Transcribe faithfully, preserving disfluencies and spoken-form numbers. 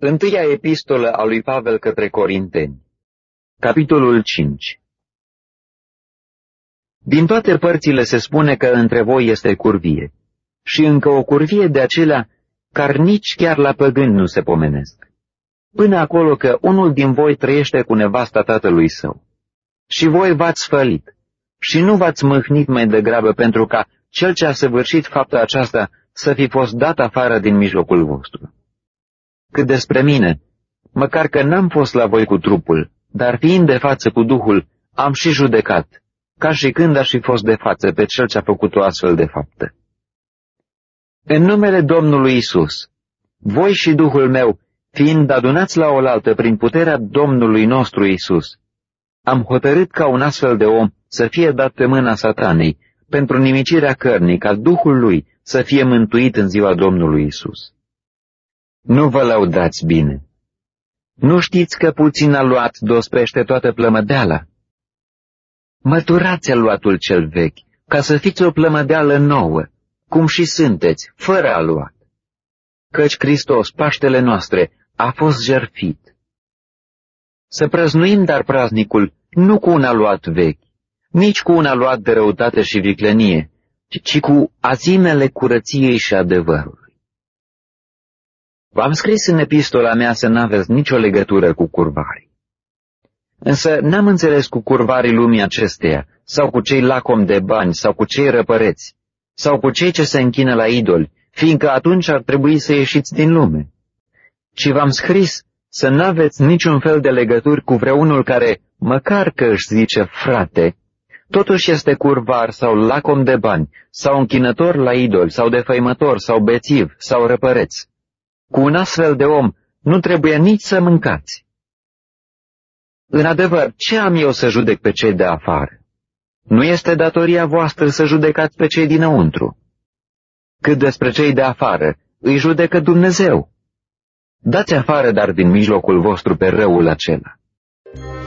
Întâia epistolă a lui Pavel către Corinteni, capitolul cinci. Din toate părțile se spune că între voi este curvie, și încă o curvie de acelea care nici chiar la păgâni nu se pomenesc, până acolo că unul din voi trăiește cu nevasta tatălui său. Și voi v-ați sfălit și nu v-ați mâhnit mai degrabă pentru ca cel ce a săvârșit fapta aceasta să fi fost dat afară din mijlocul vostru. Cât despre mine, măcar că n-am fost la voi cu trupul, dar fiind de față cu Duhul, am și judecat, ca și când aș fi fost de față pe cel ce a făcut o astfel de faptă. În numele Domnului Isus, voi și Duhul meu, fiind adunați la oaltă prin puterea Domnului nostru Isus, am hotărât ca un astfel de om să fie dat pe mâna Satanei, pentru nimicirea cărnii, ca Duhul lui să fie mântuit în ziua Domnului Isus. Nu vă lăudați bine. Nu știți că puțin aluat dospește toată plămădeala? Măturați aluatul cel vechi, ca să fiți o plămădeală nouă, cum și sunteți, fără aluat. Căci Hristos, Paștele noastre, a fost jertfit. Să prăznuim dar praznicul nu cu un aluat vechi, nici cu un aluat de răutate și viclenie, ci cu azimele curăției și adevărului. V-am scris în epistola mea să n-aveți nicio legătură cu curvarii. Însă n-am înțeles cu curvarii lumii acesteia, sau cu cei lacomi de bani, sau cu cei răpăreți, sau cu cei ce se închină la idoli, fiindcă atunci ar trebui să ieșiți din lume. Ci v-am scris să n-aveți niciun fel de legături cu vreunul care, măcar că își zice frate, totuși este curvar sau lacom de bani, sau închinător la idoli, sau defăimător, sau bețiv, sau răpăreț. Cu un astfel de om nu trebuie nici să mâncați. În adevăr, ce am eu să judec pe cei de afară? Nu este datoria voastră să judecați pe cei dinăuntru. Cât despre cei de afară, îi judecă Dumnezeu. Dați afară dar din mijlocul vostru pe răul acela.